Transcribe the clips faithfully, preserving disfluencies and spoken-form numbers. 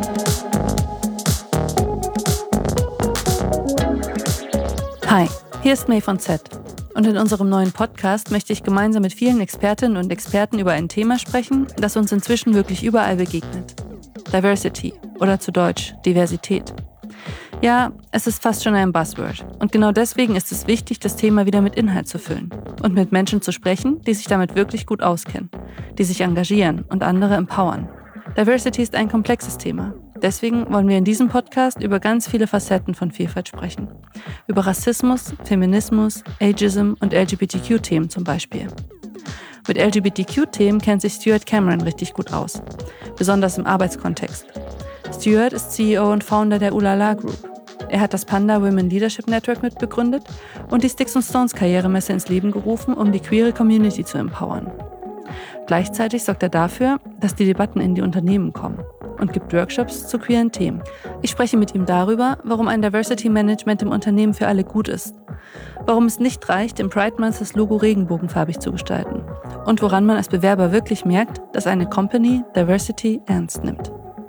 Hi, hier ist May von Z. Und in unserem neuen Podcast möchte ich gemeinsam mit vielen Expertinnen und Experten über ein Thema sprechen, das uns inzwischen wirklich überall begegnet. Diversity oder zu Deutsch Diversität. Ja, es ist fast schon ein Buzzword. Und genau deswegen ist es wichtig, das Thema wieder mit Inhalt zu füllen und mit Menschen zu sprechen, die sich damit wirklich gut auskennen, die sich engagieren und andere empowern. Diversity ist ein komplexes Thema. Deswegen wollen wir in diesem Podcast über ganz viele Facetten von Vielfalt sprechen. Über Rassismus, Feminismus, Ageism und L G B T Q-Themen zum Beispiel. Mit L G B T Q-Themen kennt sich Stuart Cameron richtig gut aus, besonders im Arbeitskontext. Stuart ist C E O und Founder der Ulala Group. Er hat das Panda Women Leadership Network mitbegründet und die Sticks and Stones Karrieremesse ins Leben gerufen, um die queere Community zu empowern. Gleichzeitig sorgt er dafür, dass die Debatten in die Unternehmen kommen und gibt Workshops zu queeren Themen. Ich spreche mit ihm darüber, warum ein Diversity Management im Unternehmen für alle gut ist, warum es nicht reicht, im Pride Month das Logo regenbogenfarbig zu gestalten und woran man als Bewerber wirklich merkt, dass eine Company Diversity ernst nimmt.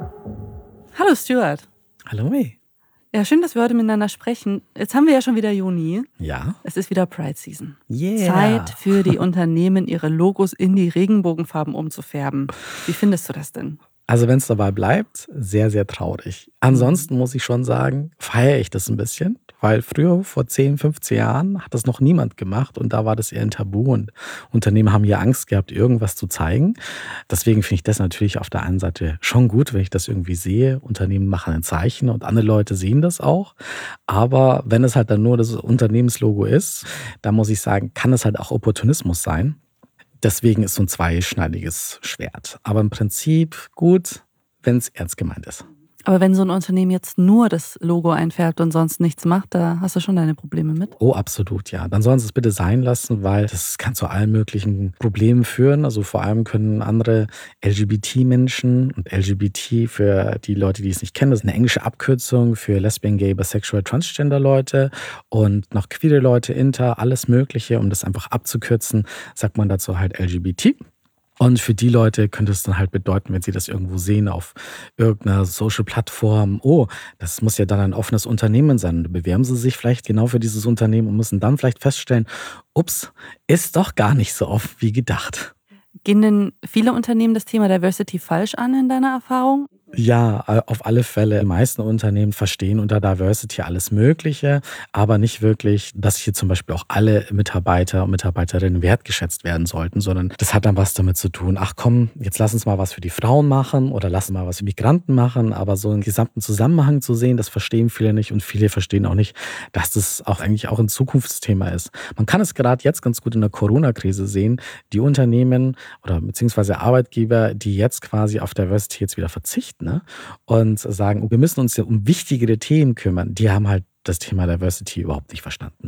Hallo Stuart. Hallo May. Ja, schön, dass wir heute miteinander sprechen. Jetzt haben wir ja schon wieder Juni. Ja. Es ist wieder Pride Season. Yeah. Zeit für die Unternehmen, ihre Logos in die Regenbogenfarben umzufärben. Wie findest du das denn? Also wenn es dabei bleibt, sehr, sehr traurig. Ansonsten muss ich schon sagen, feiere ich das ein bisschen, weil früher, vor zehn, fünfzehn Jahren, hat das noch niemand gemacht und da war das eher ein Tabu und Unternehmen haben ja Angst gehabt, irgendwas zu zeigen. Deswegen finde ich das natürlich auf der einen Seite schon gut, wenn ich das irgendwie sehe. Unternehmen machen ein Zeichen und andere Leute sehen das auch. Aber wenn es halt dann nur das Unternehmenslogo ist, dann muss ich sagen, kann es halt auch Opportunismus sein. Deswegen ist so ein zweischneidiges Schwert. Aber im Prinzip gut, wenn es ernst gemeint ist. Aber wenn so ein Unternehmen jetzt nur das Logo einfärbt und sonst nichts macht, da hast du schon deine Probleme mit? Oh, absolut, ja. Dann sollen sie es bitte sein lassen, weil das kann zu allen möglichen Problemen führen. Also vor allem können andere L G B T-Menschen und L G B T für die Leute, die es nicht kennen, das ist eine englische Abkürzung für Lesbian, Gay, Bisexual, Transgender-Leute und noch queere Leute, Inter, alles Mögliche. Um das einfach abzukürzen, sagt man dazu halt L G B T. Und für die Leute könnte es dann halt bedeuten, wenn sie das irgendwo sehen auf irgendeiner Social-Plattform, oh, das muss ja dann ein offenes Unternehmen sein. Und bewerben sie sich vielleicht genau für dieses Unternehmen und müssen dann vielleicht feststellen, ups, ist doch gar nicht so offen wie gedacht. Gehen denn viele Unternehmen das Thema Diversity falsch an in deiner Erfahrung? Ja, auf alle Fälle. Die meisten Unternehmen verstehen unter Diversity alles Mögliche, aber nicht wirklich, dass hier zum Beispiel auch alle Mitarbeiter und Mitarbeiterinnen wertgeschätzt werden sollten, sondern das hat dann was damit zu tun, ach komm, jetzt lass uns mal was für die Frauen machen oder lass uns mal was für Migranten machen, aber so einen gesamten Zusammenhang zu sehen, das verstehen viele nicht und viele verstehen auch nicht, dass das auch eigentlich auch ein Zukunftsthema ist. Man kann es gerade jetzt ganz gut in der Corona-Krise sehen, die Unternehmen oder beziehungsweise Arbeitgeber, die jetzt quasi auf Diversity jetzt wieder verzichten, ne? Und sagen, wir müssen uns ja um wichtigere Themen kümmern, die haben halt das Thema Diversity überhaupt nicht verstanden.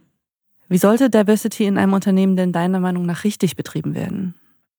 Wie sollte Diversity in einem Unternehmen denn deiner Meinung nach richtig betrieben werden?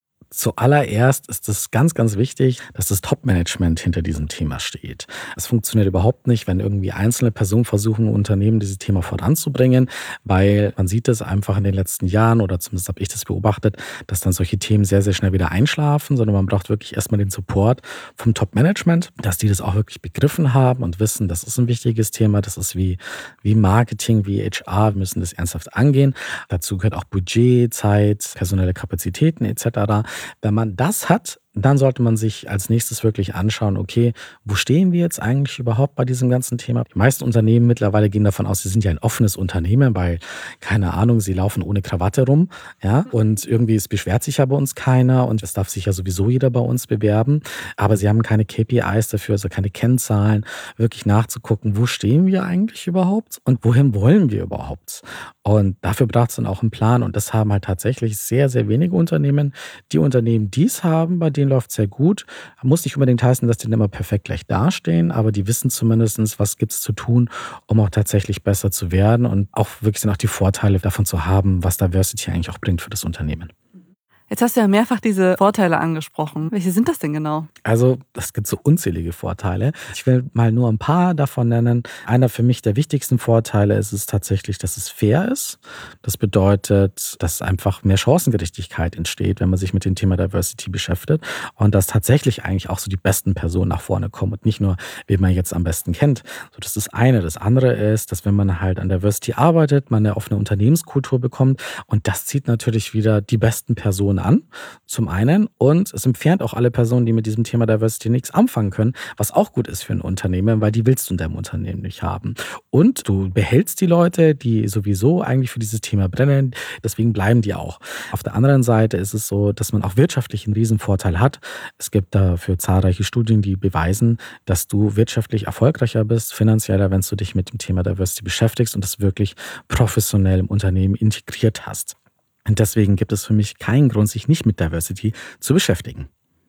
Zuallererst ist es ganz, ganz wichtig, dass das Top-Management hinter diesem Thema steht. Es funktioniert überhaupt nicht, wenn irgendwie einzelne Personen versuchen, Unternehmen dieses Thema voranzubringen, weil man sieht es einfach in den letzten Jahren, oder zumindest habe ich das beobachtet, dass dann solche Themen sehr, sehr schnell wieder einschlafen, sondern man braucht wirklich erstmal den Support vom Top-Management, dass die das auch wirklich begriffen haben und wissen, das ist ein wichtiges Thema, das ist wie, wie Marketing, wie H R, wir müssen das ernsthaft angehen. Dazu gehört auch Budget, Zeit, personelle Kapazitäten et cetera. Wenn man das hat, dann sollte man sich als nächstes wirklich anschauen, okay, wo stehen wir jetzt eigentlich überhaupt bei diesem ganzen Thema? Die meisten Unternehmen mittlerweile gehen davon aus, sie sind ja ein offenes Unternehmen, weil, keine Ahnung, sie laufen ohne Krawatte rum, ja, und irgendwie, es beschwert sich ja bei uns keiner und es darf sich ja sowieso jeder bei uns bewerben, aber sie haben keine K P Is dafür, also keine Kennzahlen, wirklich nachzugucken, wo stehen wir eigentlich überhaupt und wohin wollen wir überhaupt? Und dafür braucht es dann auch einen Plan und das haben halt tatsächlich sehr, sehr wenige Unternehmen. Die Unternehmen, die es haben, bei denen läuft sehr gut. Muss nicht unbedingt heißen, dass die dann immer perfekt gleich dastehen, aber die wissen zumindest, was gibt es zu tun, um auch tatsächlich besser zu werden und auch wirklich dann auch die Vorteile davon zu haben, was Diversity eigentlich auch bringt für das Unternehmen. Jetzt hast du ja mehrfach diese Vorteile angesprochen. Welche sind das denn genau? Also es gibt so unzählige Vorteile. Ich will mal nur ein paar davon nennen. Einer für mich der wichtigsten Vorteile ist es tatsächlich, dass es fair ist. Das bedeutet, dass einfach mehr Chancengerechtigkeit entsteht, wenn man sich mit dem Thema Diversity beschäftigt und dass tatsächlich eigentlich auch so die besten Personen nach vorne kommen und nicht nur, wen man jetzt am besten kennt. So, das ist das eine. Das andere ist, dass wenn man halt an Diversity arbeitet, man eine offene Unternehmenskultur bekommt und das zieht natürlich wieder die besten Personen an, zum einen. Und es entfernt auch alle Personen, die mit diesem Thema Diversity nichts anfangen können, was auch gut ist für ein Unternehmen, weil die willst du in deinem Unternehmen nicht haben. Und du behältst die Leute, die sowieso eigentlich für dieses Thema brennen, deswegen bleiben die auch. Auf der anderen Seite ist es so, dass man auch wirtschaftlich einen Riesenvorteil hat. Es gibt dafür zahlreiche Studien, die beweisen, dass du wirtschaftlich erfolgreicher bist, finanzieller, wenn du dich mit dem Thema Diversity beschäftigst und das wirklich professionell im Unternehmen integriert hast. Und deswegen gibt es für mich keinen Grund, sich nicht mit Diversity zu beschäftigen.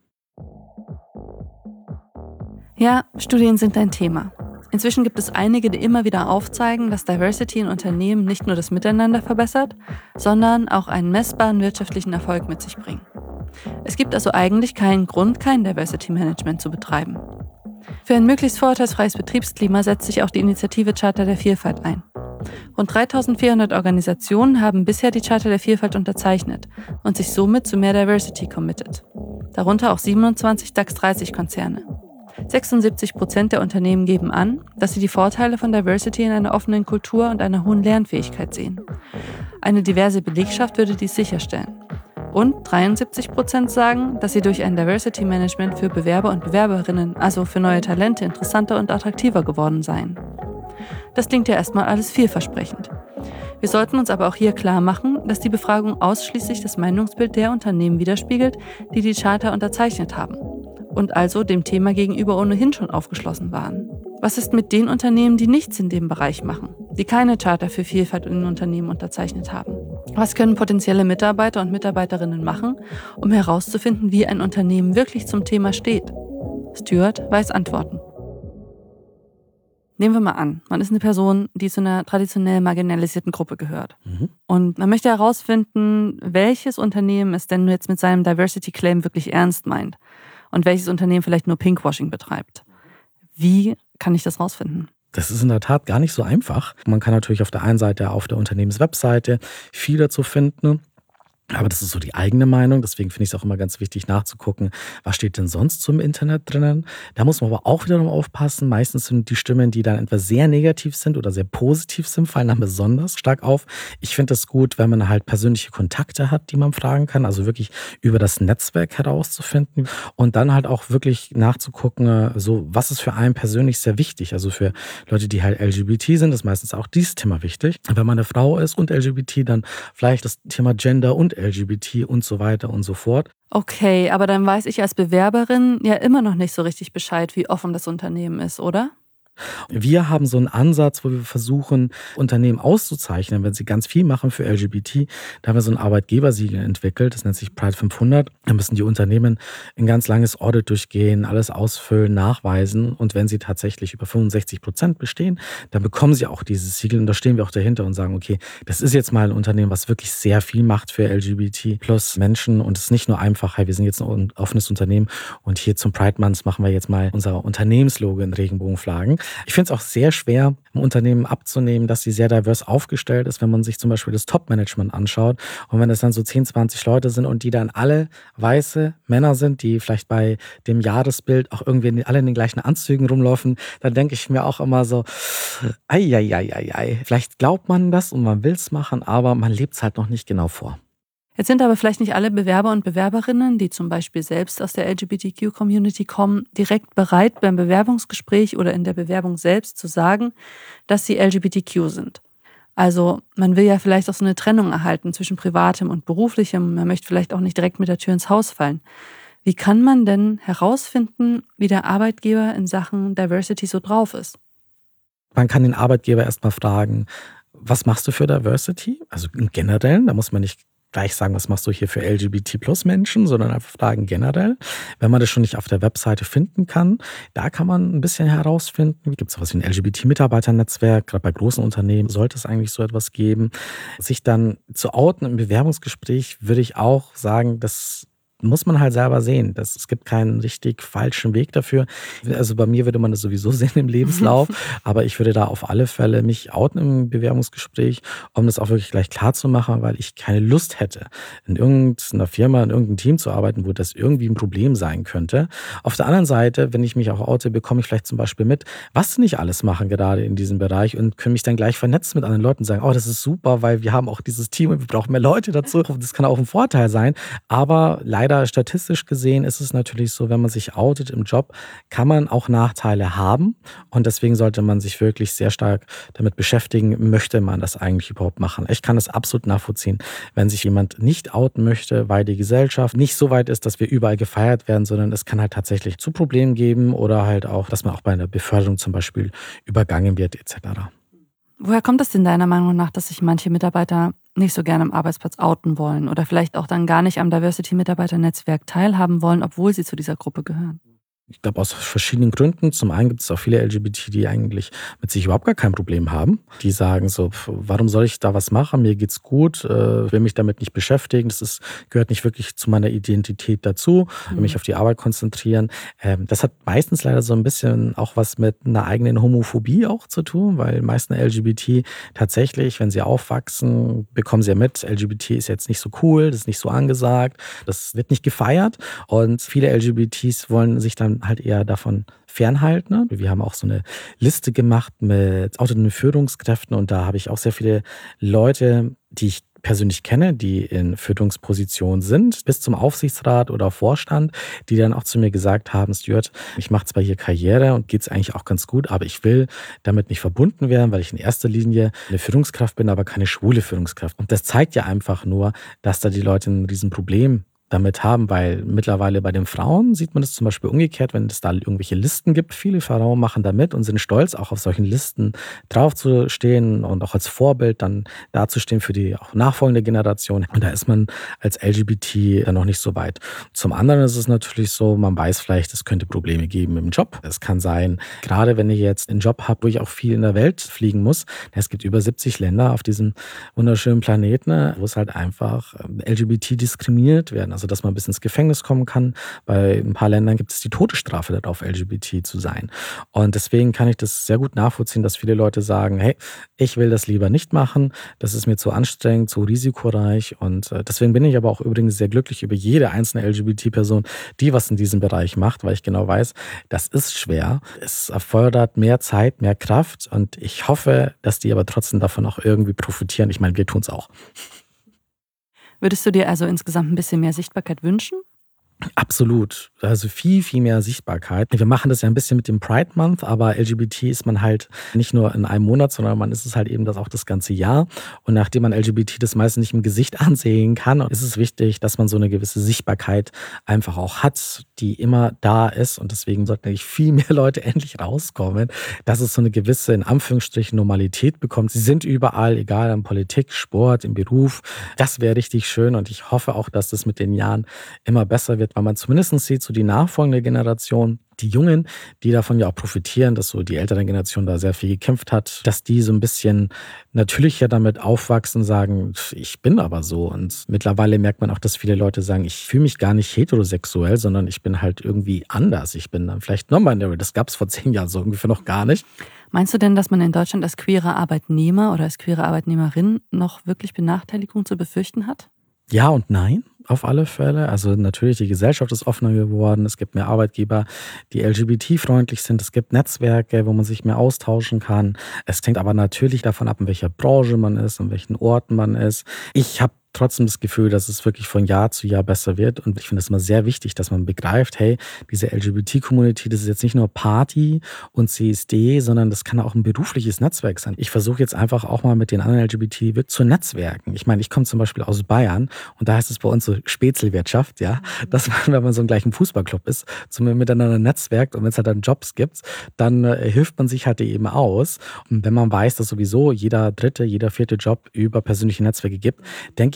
Ja, Studien sind ein Thema. Inzwischen gibt es einige, die immer wieder aufzeigen, dass Diversity in Unternehmen nicht nur das Miteinander verbessert, sondern auch einen messbaren wirtschaftlichen Erfolg mit sich bringt. Es gibt also eigentlich keinen Grund, kein Diversity Management zu betreiben. Für ein möglichst vorurteilsfreies Betriebsklima setzt sich auch die Initiative Charta der Vielfalt ein. Rund dreitausendvierhundert Organisationen haben bisher die Charta der Vielfalt unterzeichnet und sich somit zu mehr Diversity committed. Darunter auch siebenundzwanzig DAX dreißig Konzerne. sechsundsiebzig Prozent der Unternehmen geben an, dass sie die Vorteile von Diversity in einer offenen Kultur und einer hohen Lernfähigkeit sehen. Eine diverse Belegschaft würde dies sicherstellen. Und dreiundsiebzig Prozent sagen, dass sie durch ein Diversity Management für Bewerber und Bewerberinnen, also für neue Talente, interessanter und attraktiver geworden seien. Das klingt ja erstmal alles vielversprechend. Wir sollten uns aber auch hier klar machen, dass die Befragung ausschließlich das Meinungsbild der Unternehmen widerspiegelt, die die Charta unterzeichnet haben und also dem Thema gegenüber ohnehin schon aufgeschlossen waren. Was ist mit den Unternehmen, die nichts in dem Bereich machen, die keine Charta für Vielfalt in Unternehmen unterzeichnet haben? Was können potenzielle Mitarbeiter und Mitarbeiterinnen machen, um herauszufinden, wie ein Unternehmen wirklich zum Thema steht? Stuart weiß Antworten. Nehmen wir mal an, man ist eine Person, die zu einer traditionell marginalisierten Gruppe gehört. Mhm. Und man möchte herausfinden, welches Unternehmen es denn jetzt mit seinem Diversity Claim wirklich ernst meint und welches Unternehmen vielleicht nur Pinkwashing betreibt. Wie kann ich das rausfinden? Das ist in der Tat gar nicht so einfach. Man kann natürlich auf der einen Seite auf der Unternehmenswebseite viel dazu finden. Aber das ist so die eigene Meinung, deswegen finde ich es auch immer ganz wichtig nachzugucken, was steht denn sonst so im Internet drinnen. Da muss man aber auch wiederum aufpassen. Meistens sind die Stimmen, die dann etwas sehr negativ sind oder sehr positiv sind, fallen dann besonders stark auf. Ich finde es gut, wenn man halt persönliche Kontakte hat, die man fragen kann, also wirklich über das Netzwerk herauszufinden und dann halt auch wirklich nachzugucken, so was ist für einen persönlich sehr wichtig. Also für Leute, die halt L G B T sind, ist meistens auch dieses Thema wichtig. Wenn man eine Frau ist und L G B T, dann vielleicht das Thema Gender und L G B T und so weiter und so fort. Okay, aber dann weiß ich als Bewerberin ja immer noch nicht so richtig Bescheid, wie offen das Unternehmen ist, oder? Wir haben so einen Ansatz, wo wir versuchen, Unternehmen auszuzeichnen, wenn sie ganz viel machen für L G B T. Da haben wir so ein Arbeitgebersiegel entwickelt, das nennt sich Pride fünfhundert. Da müssen die Unternehmen ein ganz langes Audit durchgehen, alles ausfüllen, nachweisen. Und wenn sie tatsächlich über fünfundsechzig Prozent bestehen, dann bekommen sie auch dieses Siegel. Und da stehen wir auch dahinter und sagen, okay, das ist jetzt mal ein Unternehmen, was wirklich sehr viel macht für L G B T plus Menschen. Und es ist nicht nur einfach, hey, wir sind jetzt ein offenes Unternehmen und hier zum Pride Month machen wir jetzt mal unser Unternehmenslogo in Regenbogenflaggen. Ich finde es auch sehr schwer, im Unternehmen abzunehmen, dass sie sehr divers aufgestellt ist, wenn man sich zum Beispiel das Top-Management anschaut. Und wenn es dann so zehn, zwanzig Leute sind und die dann alle weiße Männer sind, die vielleicht bei dem Jahresbild auch irgendwie alle in den gleichen Anzügen rumlaufen, dann denke ich mir auch immer so, ei, ei, ei, ei, ei. Vielleicht glaubt man das und man will es machen, aber man lebt es halt noch nicht genau vor. Jetzt sind aber vielleicht nicht alle Bewerber und Bewerberinnen, die zum Beispiel selbst aus der L G B T Q-Community kommen, direkt bereit, beim Bewerbungsgespräch oder in der Bewerbung selbst zu sagen, dass sie L G B T Q sind. Also man will ja vielleicht auch so eine Trennung erhalten zwischen Privatem und Beruflichem. Man möchte vielleicht auch nicht direkt mit der Tür ins Haus fallen. Wie kann man denn herausfinden, wie der Arbeitgeber in Sachen Diversity so drauf ist? Man kann den Arbeitgeber erstmal fragen, was machst du für Diversity? Also im Generellen, da muss man nicht gleich sagen, was machst du hier für L G B T Plus Menschen, sondern einfach fragen generell. Wenn man das schon nicht auf der Webseite finden kann, da kann man ein bisschen herausfinden, gibt es sowas wie ein L G B T-Mitarbeiternetzwerk, gerade bei großen Unternehmen sollte es eigentlich so etwas geben. Sich dann zu outen im Bewerbungsgespräch würde ich auch sagen, das muss man halt selber sehen. Das, es gibt keinen richtig falschen Weg dafür. Also bei mir würde man das sowieso sehen im Lebenslauf, aber ich würde da auf alle Fälle mich outen im Bewerbungsgespräch, um das auch wirklich gleich klar zu machen, weil ich keine Lust hätte, in irgendeiner Firma, in irgendeinem Team zu arbeiten, wo das irgendwie ein Problem sein könnte. Auf der anderen Seite, wenn ich mich auch oute, bekomme ich vielleicht zum Beispiel mit, was sie nicht alles machen gerade in diesem Bereich und können mich dann gleich vernetzen mit anderen Leuten und sagen, oh, das ist super, weil wir haben auch dieses Team und wir brauchen mehr Leute dazu. Das kann auch ein Vorteil sein, aber leider Leider statistisch gesehen ist es natürlich so, wenn man sich outet im Job, kann man auch Nachteile haben. Und deswegen sollte man sich wirklich sehr stark damit beschäftigen, möchte man das eigentlich überhaupt machen. Ich kann es absolut nachvollziehen, wenn sich jemand nicht outen möchte, weil die Gesellschaft nicht so weit ist, dass wir überall gefeiert werden, sondern es kann halt tatsächlich zu Problemen geben oder halt auch, dass man auch bei einer Beförderung zum Beispiel übergangen wird et cetera. Woher kommt es denn deiner Meinung nach, dass sich manche Mitarbeiter nicht so gerne am Arbeitsplatz outen wollen oder vielleicht auch dann gar nicht am Diversity-Mitarbeiter-Netzwerk teilhaben wollen, obwohl sie zu dieser Gruppe gehören? Ich glaube, aus verschiedenen Gründen. Zum einen gibt es auch viele L G B T, die eigentlich mit sich überhaupt gar kein Problem haben. Die sagen so, warum soll ich da was machen? Mir geht's gut, äh, will mich damit nicht beschäftigen. Das ist, gehört nicht wirklich zu meiner Identität dazu. Will mich auf die Arbeit konzentrieren. Ähm, das hat meistens leider so ein bisschen auch was mit einer eigenen Homophobie auch zu tun, weil meisten L G B T tatsächlich, wenn sie aufwachsen, bekommen sie ja mit, L G B T ist jetzt nicht so cool, das ist nicht so angesagt, das wird nicht gefeiert. Und viele L G B Ts wollen sich dann halt eher davon fernhalten. Wir haben auch so eine Liste gemacht mit autonomen Führungskräften und da habe ich auch sehr viele Leute, die ich persönlich kenne, die in Führungspositionen sind, bis zum Aufsichtsrat oder Vorstand, die dann auch zu mir gesagt haben, Stuart, ich mache zwar hier Karriere und geht es eigentlich auch ganz gut, aber ich will damit nicht verbunden werden, weil ich in erster Linie eine Führungskraft bin, aber keine schwule Führungskraft. Und das zeigt ja einfach nur, dass da die Leute ein Riesenproblem damit haben, weil mittlerweile bei den Frauen sieht man das zum Beispiel umgekehrt, wenn es da irgendwelche Listen gibt. Viele Frauen machen da mit und sind stolz, auch auf solchen Listen draufzustehen und auch als Vorbild dann dazustehen für die auch nachfolgende Generation. Und da ist man als L G B T dann noch nicht so weit. Zum anderen ist es natürlich so, man weiß vielleicht, es könnte Probleme geben im Job. Es kann sein, gerade wenn ich jetzt einen Job habe, wo ich auch viel in der Welt fliegen muss, es gibt über siebzig Länder auf diesem wunderschönen Planeten, wo es halt einfach L G B T diskriminiert werden. Also dass man bis ins Gefängnis kommen kann. Bei ein paar Ländern gibt es die Todesstrafe darauf, L G B T zu sein. Und deswegen kann ich das sehr gut nachvollziehen, dass viele Leute sagen, hey, ich will das lieber nicht machen, das ist mir zu anstrengend, zu risikoreich. Und deswegen bin ich aber auch übrigens sehr glücklich über jede einzelne L G B T-Person, die was in diesem Bereich macht, weil ich genau weiß, das ist schwer. Es erfordert mehr Zeit, mehr Kraft und ich hoffe, dass die aber trotzdem davon auch irgendwie profitieren. Ich meine, wir tun es auch. Würdest du dir also insgesamt ein bisschen mehr Sichtbarkeit wünschen? Absolut. Also viel, viel mehr Sichtbarkeit. Wir machen das ja ein bisschen mit dem Pride Month, aber L G B T ist man halt nicht nur in einem Monat, sondern man ist es halt eben das auch das ganze Jahr. Und nachdem man L G B T das meistens nicht im Gesicht ansehen kann, ist es wichtig, dass man so eine gewisse Sichtbarkeit einfach auch hat, die immer da ist. Und deswegen sollten eigentlich viel mehr Leute endlich rauskommen, dass es so eine gewisse, in Anführungsstrichen, Normalität bekommt. Sie sind überall, egal in Politik, Sport, im Beruf. Das wäre richtig schön und ich hoffe auch, dass das mit den Jahren immer besser wird, weil man zumindest sieht, so die nachfolgende Generation, die Jungen, die davon ja auch profitieren, dass so die ältere Generation da sehr viel gekämpft hat, dass die so ein bisschen natürlicher damit aufwachsen und sagen, ich bin aber so. Und mittlerweile merkt man auch, dass viele Leute sagen, ich fühle mich gar nicht heterosexuell, sondern ich bin halt irgendwie anders. Ich bin dann vielleicht non-binary. Das gab es vor zehn Jahren so ungefähr noch gar nicht. Meinst du denn, dass man in Deutschland als queere Arbeitnehmer oder als queere Arbeitnehmerin noch wirklich Benachteiligung zu befürchten hat? Ja und nein, auf alle Fälle. Also natürlich, die Gesellschaft ist offener geworden. Es gibt mehr Arbeitgeber, die L G B T-freundlich sind. Es gibt Netzwerke, wo man sich mehr austauschen kann. Es hängt aber natürlich davon ab, in welcher Branche man ist, an welchen Orten man ist. Ich habe trotzdem das Gefühl, dass es wirklich von Jahr zu Jahr besser wird. Und ich finde es immer sehr wichtig, dass man begreift, hey, diese L G B T-Community, das ist jetzt nicht nur Party und C S D, sondern das kann auch ein berufliches Netzwerk sein. Ich versuche jetzt einfach auch mal mit den anderen L G B T wirklich zu netzwerken. Ich meine, ich komme zum Beispiel aus Bayern und da heißt es bei uns so Spätzelwirtschaft, ja, dass man, wenn man so im gleichen Fußballclub ist, zum miteinander netzwerkt und wenn es halt dann Jobs gibt, dann äh, hilft man sich halt eben aus. Und wenn man weiß, dass sowieso jeder dritte, jeder vierte Job über persönliche Netzwerke gibt, denke ich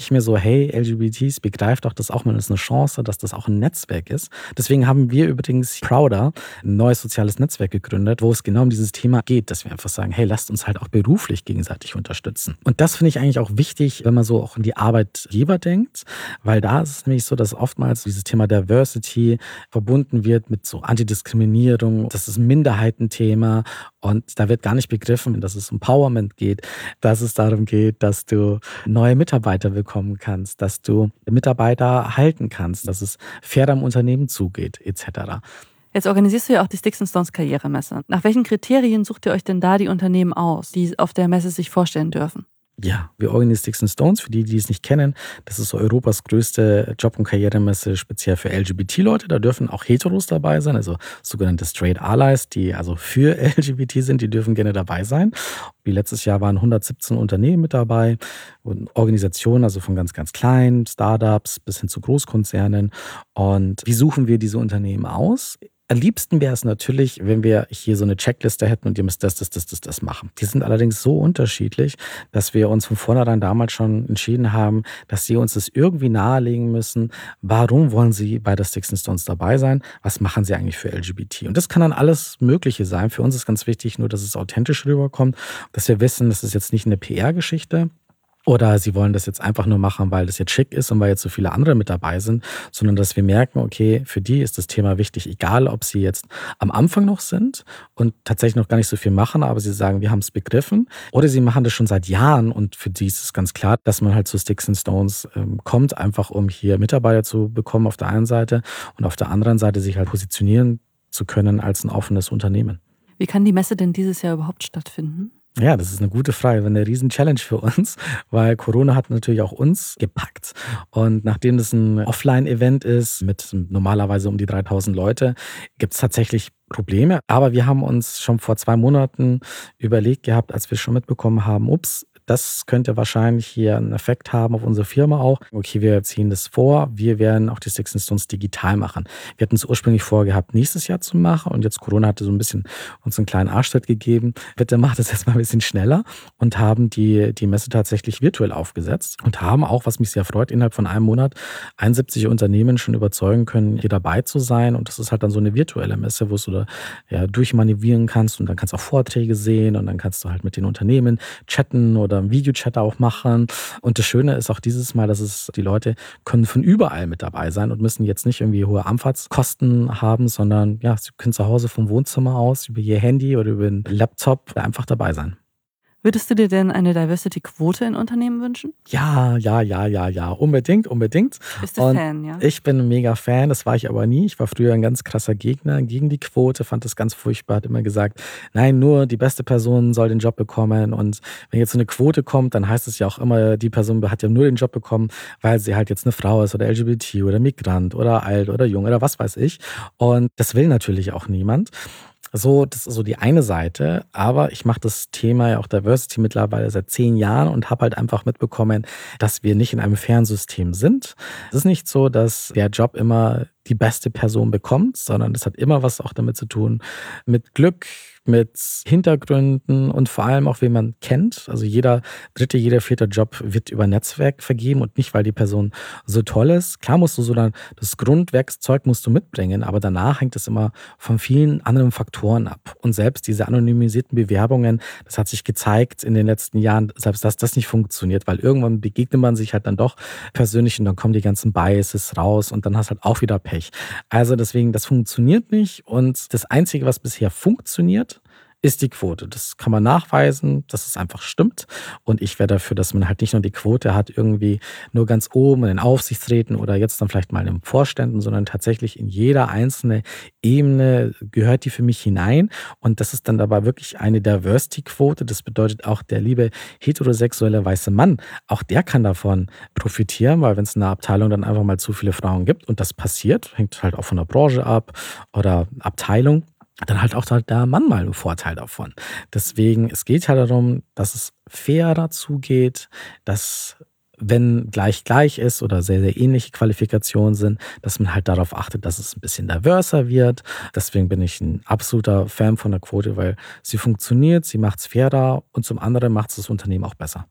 ich mir so, hey, L G B Ts, begreift doch das auch mal als eine Chance, dass das auch ein Netzwerk ist. Deswegen haben wir übrigens Prouder, ein neues soziales Netzwerk gegründet, wo es genau um dieses Thema geht, dass wir einfach sagen, hey, lasst uns halt auch beruflich gegenseitig unterstützen. Und das finde ich eigentlich auch wichtig, wenn man so auch in die Arbeitgeber denkt, weil da ist es nämlich so, dass oftmals dieses Thema Diversity verbunden wird mit so Antidiskriminierung, das ist ein Minderheitenthema und da wird gar nicht begriffen, dass es um Empowerment geht, dass es darum geht, dass du neue Mitarbeiter bekommen kannst, dass du Mitarbeiter halten kannst, dass es fair am Unternehmen zugeht, et cetera. Jetzt organisierst du ja auch die Sticks and Stones Karrieremesse. Nach welchen Kriterien sucht ihr euch denn da die Unternehmen aus, die auf der Messe sich vorstellen dürfen? Ja, wir organisieren Sticks and Stones. Für die, die es nicht kennen, das ist so Europas größte Job- und Karrieremesse, speziell für L G B T-Leute. Da dürfen auch Heteros dabei sein, also sogenannte Straight Allies, die also für L G B T sind, die dürfen gerne dabei sein. Wie letztes Jahr waren hundertsiebzehn Unternehmen mit dabei und Organisationen, also von ganz, ganz kleinen Startups bis hin zu Großkonzernen. Und wie suchen wir diese Unternehmen aus? Am liebsten wäre es natürlich, wenn wir hier so eine Checkliste hätten und ihr müsst das, das, das, das, das machen. Die sind allerdings so unterschiedlich, dass wir uns von vornherein damals schon entschieden haben, dass sie uns das irgendwie nahelegen müssen. Warum wollen sie bei der Sticks and Stones dabei sein? Was machen sie eigentlich für L G B T? Und das kann dann alles Mögliche sein. Für uns ist ganz wichtig nur, dass es authentisch rüberkommt, dass wir wissen, das ist jetzt nicht eine P R-Geschichte. Oder sie wollen das jetzt einfach nur machen, weil das jetzt schick ist und weil jetzt so viele andere mit dabei sind, sondern dass wir merken, okay, für die ist das Thema wichtig, egal ob sie jetzt am Anfang noch sind und tatsächlich noch gar nicht so viel machen, aber sie sagen, wir haben es begriffen. Oder sie machen das schon seit Jahren und für die ist es ganz klar, dass man halt zu Sticks and Stones ähm, kommt, einfach um hier Mitarbeiter zu bekommen auf der einen Seite und auf der anderen Seite sich halt positionieren zu können als ein offenes Unternehmen. Wie kann die Messe denn dieses Jahr überhaupt stattfinden? Ja, das ist eine gute Frage, eine riesen Challenge für uns, weil Corona hat natürlich auch uns gepackt. Und nachdem das ein Offline-Event ist mit normalerweise um die dreitausend Leute, gibt es tatsächlich Probleme. Aber wir haben uns schon vor zwei Monaten überlegt gehabt, als wir schon mitbekommen haben, ups, das könnte wahrscheinlich hier einen Effekt haben auf unsere Firma auch. Okay, wir ziehen das vor. Wir werden auch die Sticks and Stones digital machen. Wir hatten es ursprünglich vorgehabt, nächstes Jahr zu machen. Und jetzt Corona hatte so ein bisschen uns einen kleinen Arschtritt gegeben. Bitte macht es jetzt mal ein bisschen schneller. Und haben die, die Messe tatsächlich virtuell aufgesetzt. Und haben auch, was mich sehr freut, innerhalb von einem Monat einundsiebzig Unternehmen schon überzeugen können, hier dabei zu sein. Und das ist halt dann so eine virtuelle Messe, wo du da ja, durchmanövrieren kannst. Und dann kannst du auch Vorträge sehen. Und dann kannst du halt mit den Unternehmen chatten oder einen Videochat auch machen. Und das Schöne ist auch dieses Mal, dass es die Leute können von überall mit dabei sein und müssen jetzt nicht irgendwie hohe Anfahrtskosten haben, sondern ja, sie können zu Hause vom Wohnzimmer aus über ihr Handy oder über den Laptop einfach dabei sein. Würdest du dir denn eine Diversity-Quote in Unternehmen wünschen? Ja, ja, ja, ja, ja. Unbedingt, unbedingt. Bist du Und Fan, ja? Ich bin ein mega Fan, das war ich aber nie. Ich war früher ein ganz krasser Gegner gegen die Quote, fand das ganz furchtbar, hat immer gesagt, nein, nur die beste Person soll den Job bekommen. Und wenn jetzt so eine Quote kommt, dann heißt es ja auch immer, die Person hat ja nur den Job bekommen, weil sie halt jetzt eine Frau ist oder L G B T oder Migrant oder alt oder jung oder was weiß ich. Und das will natürlich auch niemand. So, das ist so die eine Seite, aber ich mache das Thema ja auch Diversity mittlerweile seit zehn Jahren und habe halt einfach mitbekommen, dass wir nicht in einem fairen System sind. Es ist nicht so, dass der Job immer die beste Person bekommt, sondern das hat immer was auch damit zu tun mit Glück, mit Hintergründen und vor allem auch, wen man kennt. Also jeder dritte, jeder vierte Job wird über Netzwerk vergeben und nicht, weil die Person so toll ist. Klar musst du so dann das Grundwerkszeug musst du mitbringen, aber danach hängt es immer von vielen anderen Faktoren ab. Und selbst diese anonymisierten Bewerbungen, das hat sich gezeigt in den letzten Jahren, selbst dass das nicht funktioniert, weil irgendwann begegnet man sich halt dann doch persönlich und dann kommen die ganzen Biases raus und dann hast du halt auch wieder Pech. Also deswegen, das funktioniert nicht und das Einzige, was bisher funktioniert, ist die Quote. Das kann man nachweisen, dass es einfach stimmt. Und ich wäre dafür, dass man halt nicht nur die Quote hat, irgendwie nur ganz oben in den Aufsichtsräten oder jetzt dann vielleicht mal in den Vorständen, sondern tatsächlich in jeder einzelne Ebene gehört die für mich hinein. Und das ist dann dabei wirklich eine Diversity-Quote. Das bedeutet auch, der liebe heterosexuelle weiße Mann, auch der kann davon profitieren, weil wenn es in einer Abteilung dann einfach mal zu viele Frauen gibt und das passiert, hängt halt auch von der Branche ab oder Abteilung, dann halt auch der Mann mal einen Vorteil davon. Deswegen, es geht halt darum, dass es fairer zugeht, dass wenn gleich gleich ist oder sehr, sehr ähnliche Qualifikationen sind, dass man halt darauf achtet, dass es ein bisschen diverser wird. Deswegen bin ich ein absoluter Fan von der Quote, weil sie funktioniert, sie macht es fairer und zum anderen macht es das Unternehmen auch besser.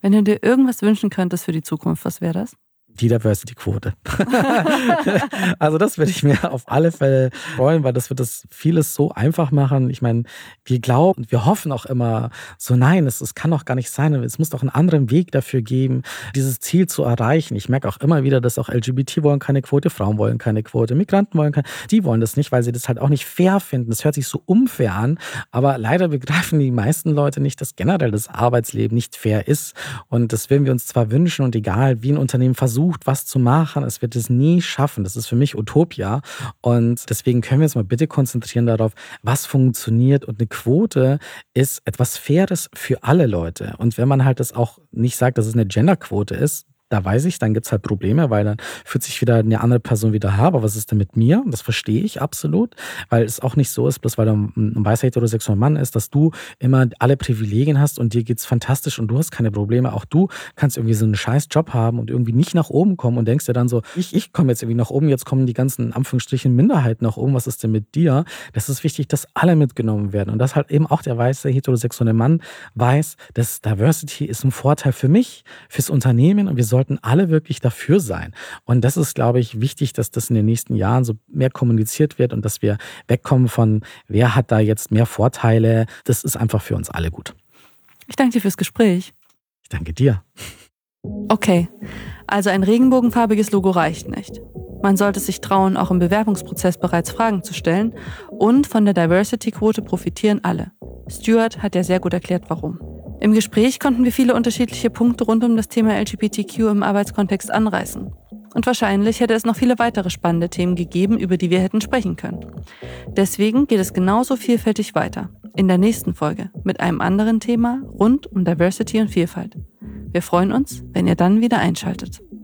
Wenn du dir irgendwas wünschen könntest für die Zukunft, was wäre das? Die Diversity-Quote. Also das würde ich mir auf alle Fälle freuen, weil das wird das vieles so einfach machen. Ich meine, wir glauben, wir hoffen auch immer so, nein, es, es kann doch gar nicht sein. Es muss doch einen anderen Weg dafür geben, dieses Ziel zu erreichen. Ich merke auch immer wieder, dass auch L G B T wollen keine Quote, Frauen wollen keine Quote, Migranten wollen keine, die wollen das nicht, weil sie das halt auch nicht fair finden. Das hört sich so unfair an, aber leider begreifen die meisten Leute nicht, dass generell das Arbeitsleben nicht fair ist. Und das würden wir uns zwar wünschen und egal, wie ein Unternehmen versucht, was zu machen, es wird es nie schaffen. Das ist für mich Utopia. Und deswegen können wir uns mal bitte konzentrieren darauf, was funktioniert. Und eine Quote ist etwas Faires für alle Leute. Und wenn man halt das auch nicht sagt, dass es eine Genderquote ist, da weiß ich, dann gibt es halt Probleme, weil dann fühlt sich wieder eine andere Person wieder, aber was ist denn mit mir? Das verstehe ich absolut, weil es auch nicht so ist, bloß weil du ein weißer heterosexueller Mann ist, dass du immer alle Privilegien hast und dir geht's fantastisch und du hast keine Probleme. Auch du kannst irgendwie so einen scheiß Job haben und irgendwie nicht nach oben kommen und denkst dir dann so, ich, ich komme jetzt irgendwie nach oben, jetzt kommen die ganzen, in Anführungsstrichen, Minderheiten nach oben, was ist denn mit dir? Das ist wichtig, dass alle mitgenommen werden und dass halt eben auch der weiße heterosexuelle Mann weiß, dass Diversity ist ein Vorteil für mich, fürs Unternehmen und wir sollten alle wirklich dafür sein. Und das ist, glaube ich, wichtig, dass das in den nächsten Jahren so mehr kommuniziert wird und dass wir wegkommen von, wer hat da jetzt mehr Vorteile. Das ist einfach für uns alle gut. Ich danke dir fürs Gespräch. Ich danke dir. Okay, also ein regenbogenfarbiges Logo reicht nicht. Man sollte sich trauen, auch im Bewerbungsprozess bereits Fragen zu stellen und von der Diversity-Quote profitieren alle. Stuart hat ja sehr gut erklärt, warum. Im Gespräch konnten wir viele unterschiedliche Punkte rund um das Thema L G B T Q im Arbeitskontext anreißen. Und wahrscheinlich hätte es noch viele weitere spannende Themen gegeben, über die wir hätten sprechen können. Deswegen geht es genauso vielfältig weiter. In der nächsten Folge mit einem anderen Thema rund um Diversity und Vielfalt. Wir freuen uns, wenn ihr dann wieder einschaltet.